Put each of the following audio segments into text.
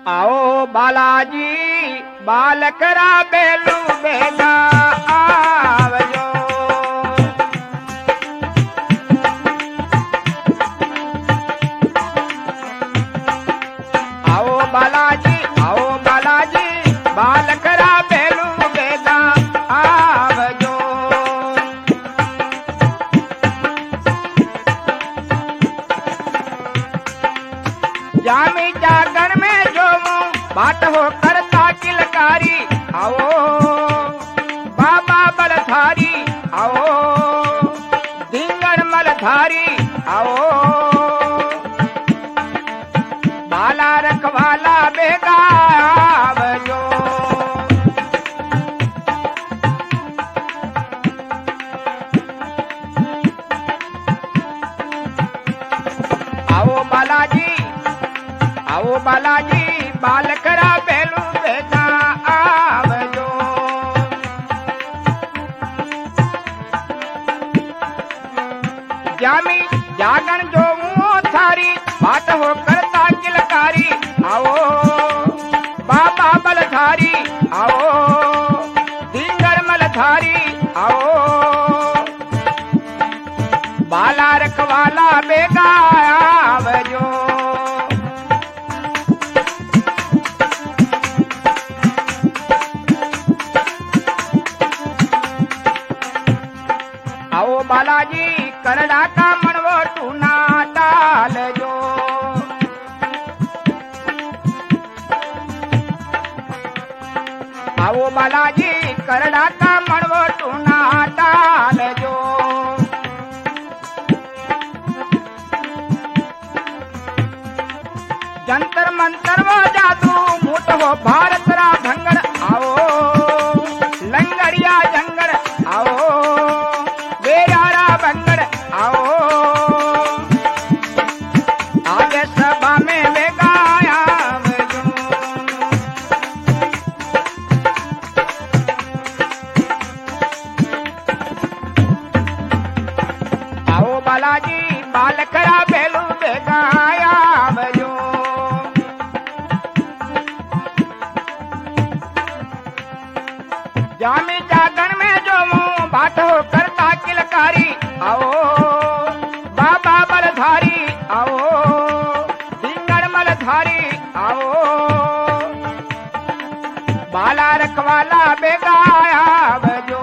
आओ बालाजी बालकरा बेलू बेगा आवजो। आओ बालाजी बालकरा बेलू बेगा आवजो। जामी जागन में जो बाट हो करता किलकारी आओ बाबा बलधारी आओ धिंगड़ मलधारी आओ बाला रखवाला बेगा आवजो। आओ बालाजी बालकरा बेलू बेगा आवजो। जामी जागन जो थारी बाट हो करता किलकारी आओ बाबा बलधारी आओ धिंगड़ मलधारी आओ बाला रखवाला बेगा आवजो। आओ बालाजी करड़ा का मनवो टूना डाल जो। आओ बालाजी करड़ा का मनवो टूना डाल जो। जंतर मंतर वो जादू मुठ हो भारत रा भंगड़ आओ लंगड़िया जंगड़ आओ बंगड़ आओ आगे सभा में बेगा आवजो। आओ बालाजी बालकरा बेलू बेगा आवजो। जामी जागन में जो बाट हो करता किलकारी आओ बाबा बलधारी आओ धिंगड़ मलधारी आओ बाला रखवाला बेगा आवजो।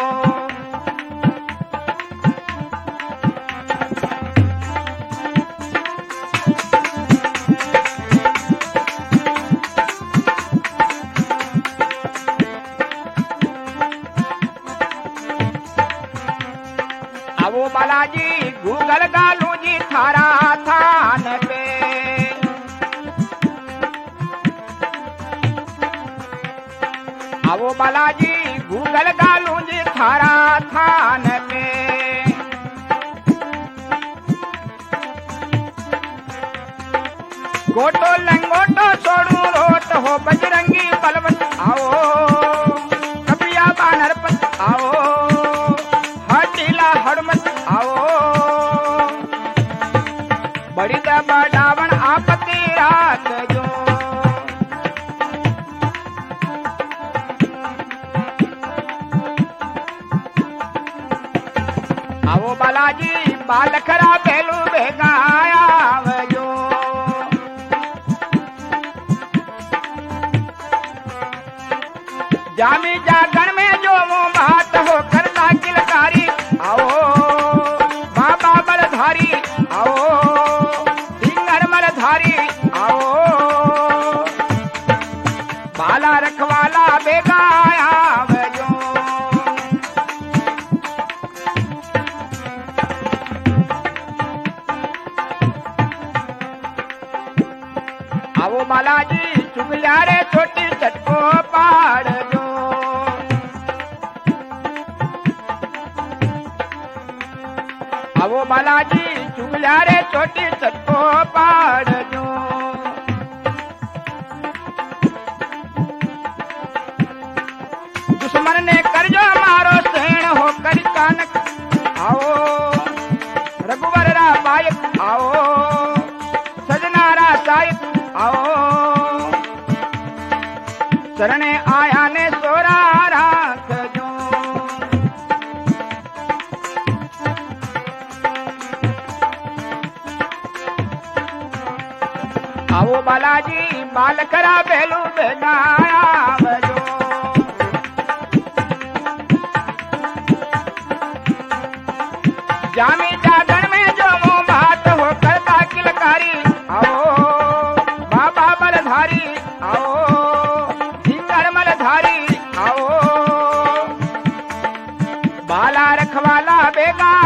आओ बालाजी गूगल गालू जी थारा थान पे। आओ बालाजी गूगल गालू जी थारा थान पे। गोटो लंगोटो छोड़ू रोट हो बजरंगी बलवंत आओ कपिया बानरपत आओ हड़मत आओ बड़ी बढ़ावन आपत्ति रात जो। आओ बालाजी बालकरा बेलू बेगा आवजो। जामी जागन में जो बात हो करता किलकारी आओ बाबा बलधारी आओ धिंगड़ मलधारी आओ बाला रखवाला बेगा आवजो। आओ बालाजी चुगलिया रे छोटी चटको पाड़ जो। आओ बालाजी चुगलिया रे छोटी चटको पाड़ जो। दुश्मन ने कर जो मारो सेण हो कर कानक आओ रघुवर रा बायक आओ सजना रा सायक आओ शरणे आया ने सोरा राख जो। आओ बालाजी बाल करा बेलू बेदाया बजो। जामी जागन में जो मुँह बात हो करता किलकारी। आओ बाबा बलधारी आओ सिंगर मलधारी आओ बाला रखवाला बेगा